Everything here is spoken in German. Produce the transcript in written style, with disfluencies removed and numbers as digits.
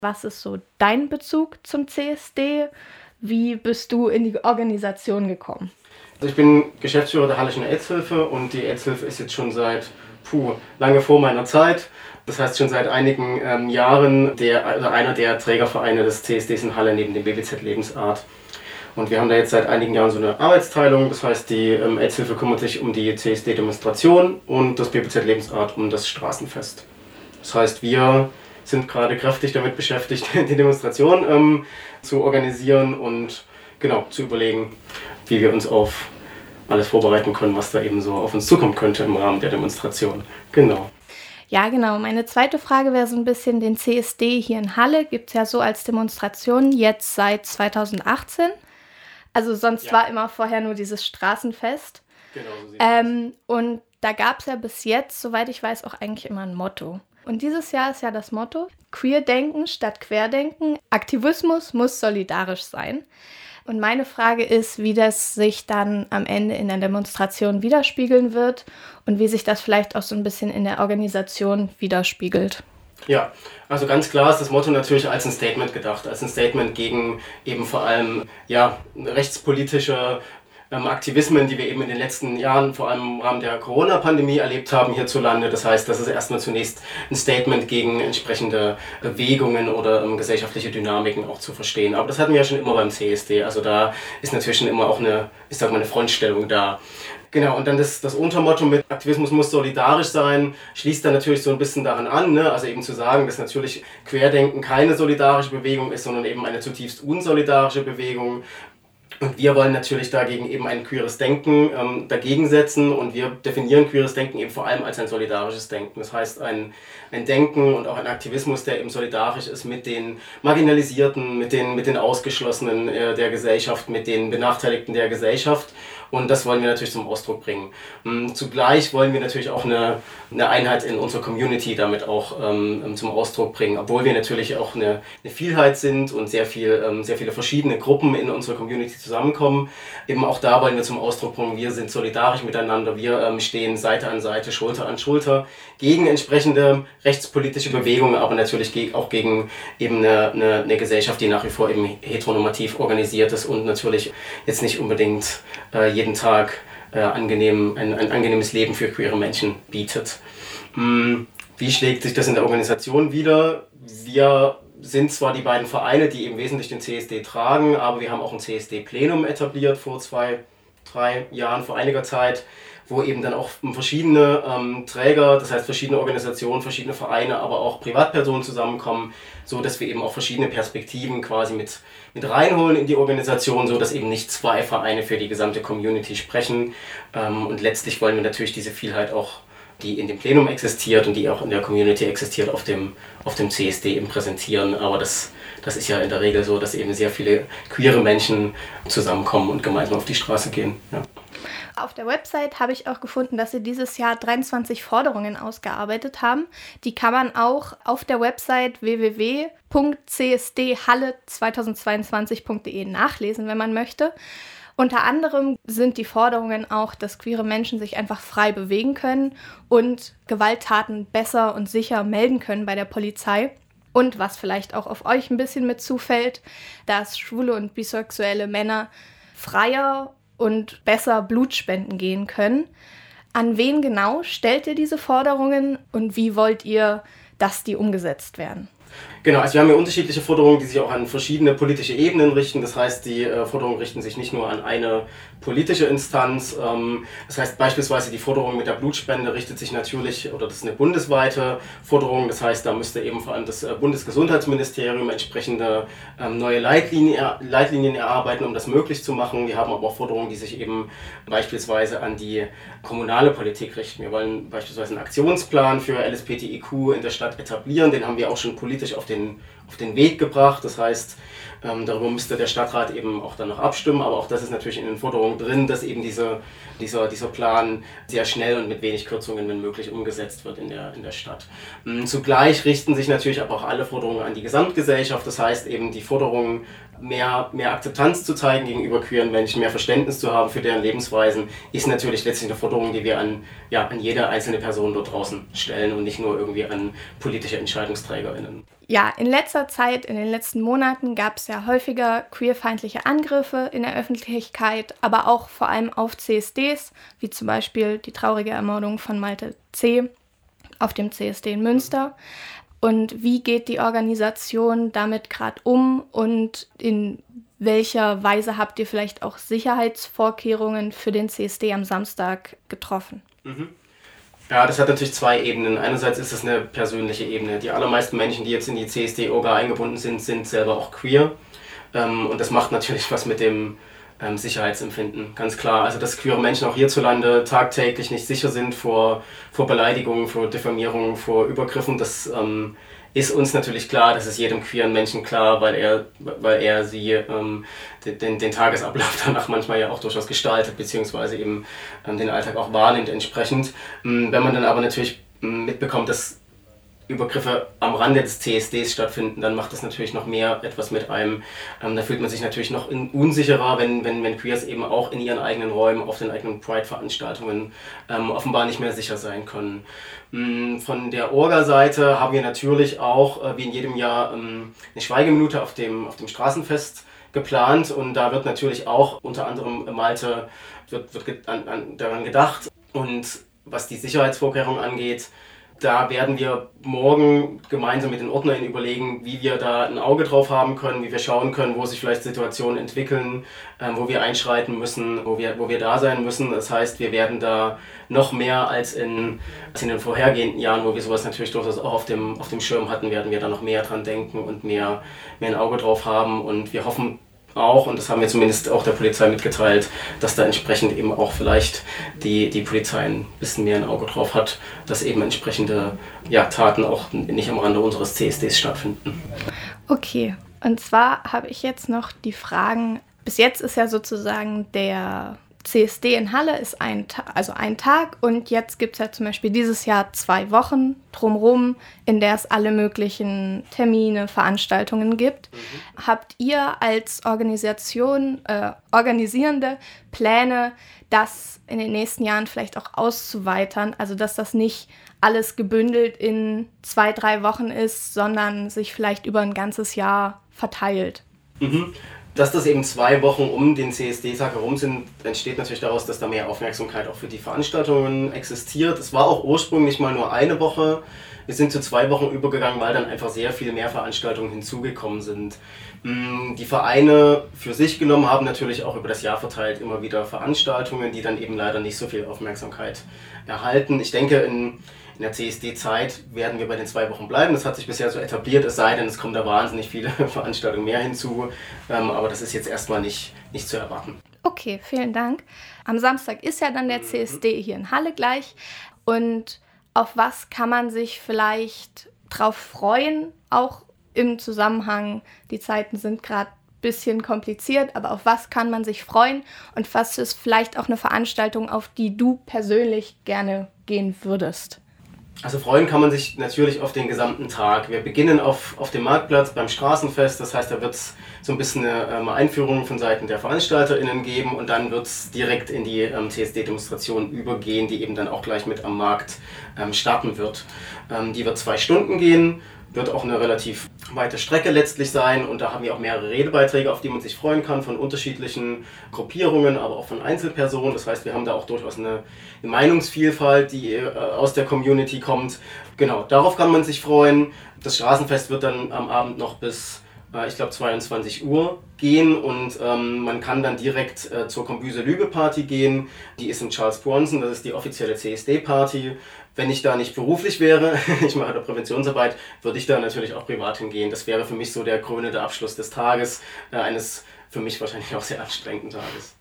Was ist so dein Bezug zum CSD? Wie bist du in die Organisation gekommen? Also ich bin Geschäftsführer der Halleschen AIDS-Hilfe und die AIDS-Hilfe ist jetzt schon seit lange vor meiner Zeit. Das heißt schon seit einigen Jahren einer der Trägervereine des CSDs in Halle neben dem BBZ Lebensart. Und wir haben da jetzt seit einigen Jahren so eine Arbeitsteilung. Das heißt, die AIDS-Hilfe kümmert sich um die CSD-Demonstration und das BBZ Lebensart um das Straßenfest. Das heißt, wir sind gerade kräftig damit beschäftigt, die Demonstration zu organisieren und genau zu überlegen, wie wir uns auf alles vorbereiten können, was da eben so auf uns zukommen könnte im Rahmen der Demonstration. Genau. Ja, genau. Meine zweite Frage wäre so ein bisschen, den CSD hier in Halle gibt es ja so als Demonstration jetzt seit 2018. Also sonst war immer vorher nur dieses Straßenfest. Genau, so sieht es aus. Und da gab es ja bis jetzt, soweit ich weiß, auch eigentlich immer ein Motto. Und dieses Jahr ist ja das Motto: Queerdenken statt Querdenken. Aktivismus muss solidarisch sein. Und meine Frage ist, wie das sich dann am Ende in der Demonstration widerspiegeln wird und wie sich das vielleicht auch so ein bisschen in der Organisation widerspiegelt. Ja, also ganz klar ist das Motto natürlich als ein Statement gedacht, als ein Statement gegen eben vor allem rechtspolitische Aktivismen, die wir eben in den letzten Jahren, vor allem im Rahmen der Corona-Pandemie, erlebt haben hierzulande. Das heißt, das ist erstmal zunächst ein Statement gegen entsprechende Bewegungen oder gesellschaftliche Dynamiken auch zu verstehen. Aber das hatten wir ja schon immer beim CSD. Also da ist natürlich schon immer auch eine Frontstellung da. Genau, und dann das Untermotto mit Aktivismus muss solidarisch sein, schließt dann natürlich so ein bisschen daran an, ne? Also eben zu sagen, dass natürlich Querdenken keine solidarische Bewegung ist, sondern eben eine zutiefst unsolidarische Bewegung. Und wir wollen natürlich dagegen eben ein queeres Denken dagegen setzen und wir definieren queeres Denken eben vor allem als ein solidarisches Denken. Das heißt ein Denken und auch ein Aktivismus, der eben solidarisch ist mit den Marginalisierten, mit den Ausgeschlossenen der Gesellschaft, mit den Benachteiligten der Gesellschaft. Und das wollen wir natürlich zum Ausdruck bringen. Zugleich wollen wir natürlich auch eine Einheit in unserer Community damit auch zum Ausdruck bringen, obwohl wir natürlich auch eine Vielheit sind und sehr viele verschiedene Gruppen in unserer Community zusammenkommen. Eben auch da wollen wir zum Ausdruck bringen, wir sind solidarisch miteinander, wir stehen Seite an Seite, Schulter an Schulter gegen entsprechende rechtspolitische Bewegungen, aber natürlich auch gegen eben eine Gesellschaft, die nach wie vor eben heteronormativ organisiert ist und natürlich jetzt nicht unbedingt jeden Tag ein angenehmes Leben für queere Menschen bietet. Wie schlägt sich das in der Organisation wider? Wir sind zwar die beiden Vereine, die eben wesentlich den CSD tragen, aber wir haben auch ein CSD-Plenum etabliert vor 2-3 Jahren, vor einiger Zeit, wo eben dann auch verschiedene Träger, das heißt verschiedene Organisationen, verschiedene Vereine, aber auch Privatpersonen zusammenkommen, so dass wir eben auch verschiedene Perspektiven quasi mit reinholen in die Organisation, so dass eben nicht 2 Vereine für die gesamte Community sprechen. Und letztlich wollen wir natürlich diese Vielheit auch, die in dem Plenum existiert und die auch in der Community existiert, auf dem CSD eben präsentieren. Aber das ist ja in der Regel so, dass eben sehr viele queere Menschen zusammenkommen und gemeinsam auf die Straße gehen. Ja. Auf der Website habe ich auch gefunden, dass Sie dieses Jahr 23 Forderungen ausgearbeitet haben. Die kann man auch auf der Website www.csdhalle2022.de nachlesen, wenn man möchte. Unter anderem sind die Forderungen auch, dass queere Menschen sich einfach frei bewegen können und Gewalttaten besser und sicher melden können bei der Polizei. Und was vielleicht auch auf euch ein bisschen mit zufällt, dass schwule und bisexuelle Männer freier und besser Blut spenden gehen können. An wen genau stellt ihr diese Forderungen und wie wollt ihr, dass die umgesetzt werden? Genau, also wir haben ja unterschiedliche Forderungen, die sich auch an verschiedene politische Ebenen richten. Das heißt, die Forderungen richten sich nicht nur an eine politische Instanz. Das heißt beispielsweise die Forderung mit der Blutspende richtet sich natürlich, oder das ist eine bundesweite Forderung, das heißt, da müsste eben vor allem das Bundesgesundheitsministerium entsprechende neue Leitlinien erarbeiten, um das möglich zu machen. Wir haben aber auch Forderungen, die sich eben beispielsweise an die kommunale Politik richten. Wir wollen beispielsweise einen Aktionsplan für LSBTIQ in der Stadt etablieren, den haben wir auch schon politisch auf den Weg gebracht. Das heißt, darüber müsste der Stadtrat eben auch dann noch abstimmen, aber auch das ist natürlich in den Forderungen drin, dass eben dieser Plan sehr schnell und mit wenig Kürzungen, wenn möglich, umgesetzt wird in der Stadt. Zugleich richten sich natürlich aber auch alle Forderungen an die Gesamtgesellschaft, das heißt eben die Forderungen, mehr Akzeptanz zu zeigen gegenüber queeren Menschen, mehr Verständnis zu haben für deren Lebensweisen, ist natürlich letztlich eine Forderung, die wir an jede einzelne Person dort draußen stellen und nicht nur irgendwie an politische EntscheidungsträgerInnen. Ja, in letzter Zeit, in den letzten Monaten gab es ja häufiger queerfeindliche Angriffe in der Öffentlichkeit, aber auch vor allem auf CSDs, wie zum Beispiel die traurige Ermordung von Malte C. auf dem CSD in Münster. Und wie geht die Organisation damit gerade um und in welcher Weise habt ihr vielleicht auch Sicherheitsvorkehrungen für den CSD am Samstag getroffen? Ja, das hat natürlich zwei Ebenen. Einerseits ist es eine persönliche Ebene. Die allermeisten Menschen, die jetzt in die CSD-Orga eingebunden sind selber auch queer. Und das macht natürlich was mit dem Sicherheitsempfinden, ganz klar. Also dass queere Menschen auch hierzulande tagtäglich nicht sicher sind vor Beleidigungen, vor Diffamierungen, vor Übergriffen, das ist uns natürlich klar, das ist jedem queeren Menschen klar, weil er sie den Tagesablauf danach manchmal ja auch durchaus gestaltet, beziehungsweise eben den Alltag auch wahrnimmt entsprechend. Wenn man dann aber natürlich mitbekommt, dass Übergriffe am Rande des CSDs stattfinden, dann macht das natürlich noch mehr etwas mit einem. Da fühlt man sich natürlich noch unsicherer, wenn Queers eben auch in ihren eigenen Räumen, auf den eigenen Pride-Veranstaltungen offenbar nicht mehr sicher sein können. Von der Orga-Seite haben wir natürlich auch, wie in jedem Jahr, eine Schweigeminute auf dem Straßenfest geplant und da wird natürlich auch unter anderem Malte daran gedacht. Und was die Sicherheitsvorkehrungen angeht, da werden wir morgen gemeinsam mit den OrdnerInnen überlegen, wie wir da ein Auge drauf haben können, wie wir schauen können, wo sich vielleicht Situationen entwickeln, wo wir einschreiten müssen, wo wir da sein müssen. Das heißt, wir werden da noch mehr als in den vorhergehenden Jahren, wo wir sowas natürlich durchaus auch auf dem Schirm hatten, werden wir da noch mehr dran denken und mehr ein Auge drauf haben. Und wir hoffen auch, und das haben wir zumindest auch der Polizei mitgeteilt, dass da entsprechend eben auch vielleicht die Polizei ein bisschen mehr ein Auge drauf hat, dass eben entsprechende Taten auch nicht am Rande unseres CSDs stattfinden. Okay, und zwar habe ich jetzt noch die Fragen, bis jetzt ist ja sozusagen der CSD in Halle ist ein Tag und jetzt gibt es ja zum Beispiel dieses Jahr 2 Wochen drumherum, in der es alle möglichen Termine, Veranstaltungen gibt. Habt ihr als Organisation, Organisierende Pläne, das in den nächsten Jahren vielleicht auch auszuweitern, also dass das nicht alles gebündelt in 2-3 Wochen ist, sondern sich vielleicht über ein ganzes Jahr verteilt? Dass das eben 2 Wochen um den CSD-Tag herum sind, entsteht natürlich daraus, dass da mehr Aufmerksamkeit auch für die Veranstaltungen existiert. Es war auch ursprünglich mal nur 1 Woche. Wir sind zu 2 Wochen übergegangen, weil dann einfach sehr viel mehr Veranstaltungen hinzugekommen sind. Die Vereine für sich genommen haben natürlich auch über das Jahr verteilt immer wieder Veranstaltungen, die dann eben leider nicht so viel Aufmerksamkeit erhalten. Ich denke, in der CSD-Zeit werden wir bei den 2 Wochen bleiben. Das hat sich bisher so etabliert, es sei denn, es kommen da wahnsinnig viele Veranstaltungen mehr hinzu. Aber das ist jetzt erstmal nicht zu erwarten. Okay, vielen Dank. Am Samstag ist ja dann der CSD hier in Halle gleich. Und auf was kann man sich vielleicht drauf freuen? Auch im Zusammenhang, die Zeiten sind gerade ein bisschen kompliziert, aber auf was kann man sich freuen? Und was ist vielleicht auch eine Veranstaltung, auf die du persönlich gerne gehen würdest? Also freuen kann man sich natürlich auf den gesamten Tag. Wir beginnen auf dem Marktplatz beim Straßenfest, das heißt, da wird es so ein bisschen eine Einführung von Seiten der VeranstalterInnen geben und dann wird es direkt in die CSD-Demonstration übergehen, die eben dann auch gleich mit am Markt starten wird. Die wird 2 Stunden gehen, wird auch eine relativ weite Strecke letztlich sein und da haben wir auch mehrere Redebeiträge, auf die man sich freuen kann, von unterschiedlichen Gruppierungen, aber auch von Einzelpersonen. Das heißt, wir haben da auch durchaus eine Meinungsvielfalt, die aus der Community kommt. Genau, darauf kann man sich freuen. Das Straßenfest wird dann am Abend noch bis, ich glaube, 22 Uhr gehen und man kann dann direkt zur Kombüse-Lübe-Party gehen. Die ist in Charles Bronson, das ist die offizielle CSD-Party. Wenn ich da nicht beruflich wäre, ich mache da Präventionsarbeit, würde ich da natürlich auch privat hingehen. Das wäre für mich so der krönende Abschluss des Tages, eines für mich wahrscheinlich auch sehr anstrengenden Tages.